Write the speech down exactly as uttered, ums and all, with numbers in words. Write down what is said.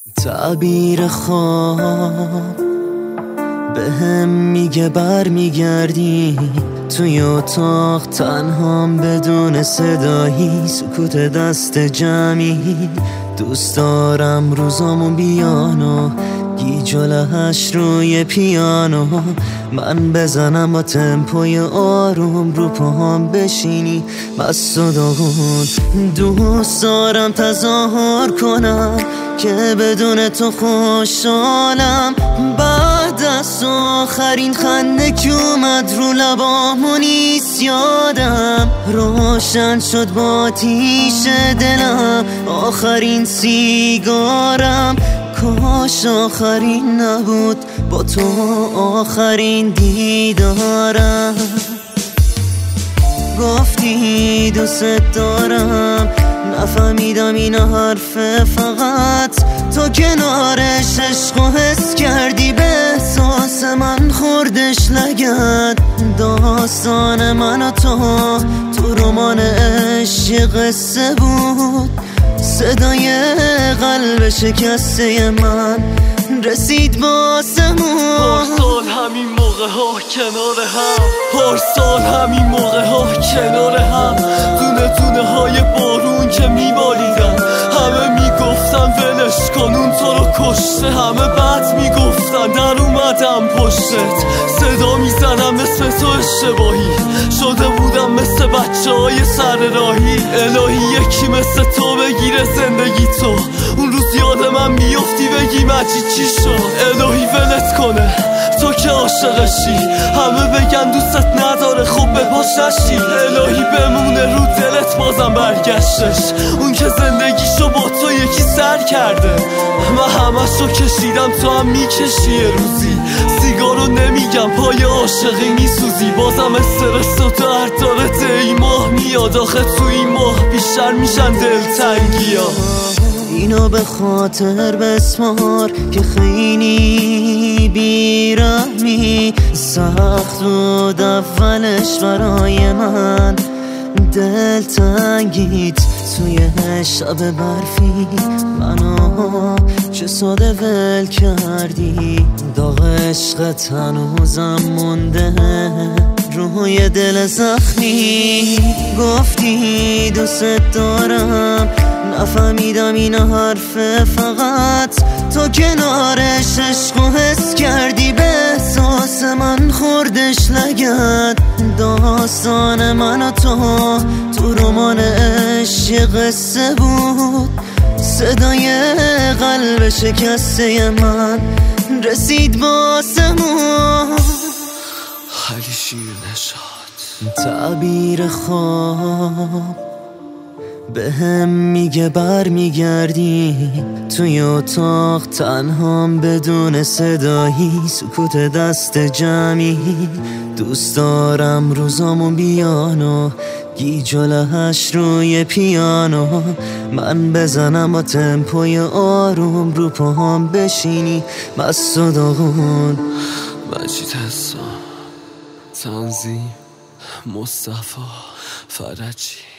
تعبیر خواب به هم میگه بر میگردی توی اتاق تنهام بدون صدایی، سکوت دست جمعی. دوست دارم روزامون بیان و گیج و لحش روی پیانو، من بزنم با تمپوی آروم رو پاهم بشینی مست و داغون. دوست دارم تظاهر کنم که بدون تو خوشحالم، بعد از آخرین خنده که اومد رو لبامو نیست یادم. روشن شد با آتیش دلم آخرین سیگارم، کاش آخرین نبود با تو آخرین دیدارم. گفتی دوست دارم، نفهمیدم این حرفه، فقط تو کنارش عشق و حس کردی، به احساس من خوردش لگد. داستان من و تو تو رمان عشق قصه بود، صدای قلب شکسته من رسید با آسمون. پارسال همین موقع ها کنار هم، پارسال همین موقع ها کنار هم، دونه دونه های بارون که میباریدن، همه میگفتن ولش کن اون تو رو کشته، همه بد میگفتن در اومدم پشتت، صدا میزنم اسم تو اشتباهی، شده بودم مثل بچه های سر راهی. الهی یکی مثل تو بگیره زندگی تو، اون روز یاد من میفتی بگی مجید چی شد. الهی ولت کنه تو که عاشقشی، همه بگن دوستت نداره خب به پاش نشی. الهی بمونه رو دلت بازم برگشتش، اون که زندگیشو با تو یکی سر کرده. من همشو کشیدم تو هم میکشی یه روزی، سیگارو نمیگم پای عاشقی میسوزی، بازم استرس و درد داره ای ماه میاد. آخه تو این ماه بیشتر میشن دلتنگی ها، اینو به خاطر بسمار که خیلی بیرحمی، سخت بود اولش برای من دلتنگیت توی شب برفی، منو چه ساده ول کردی. داغ عشقت هنوزم مونده روی دل زخمی. گفتی دوست دارم، نفهمیدم این حرفه، فقط تو کنارش عشق و حس کردی، به احساس من خوردش لگد. داستان من و تو تو رمان عشق قصه بود، صدای قلب شکسته من رسید با آسمون. خیلی شیر نشاد. تعبیر خواب به هم میگه بر میگردی توی اتاق تنهام بدون صدایی، سکوت دست جمعی. دوست دارم روزامون بیان و گیج و لحش روی پیانو، من بزنم با تمپوی آروم رو پاهم بشینی مست و داغون. مجید حسام، تنظیم مصطفی فرجی.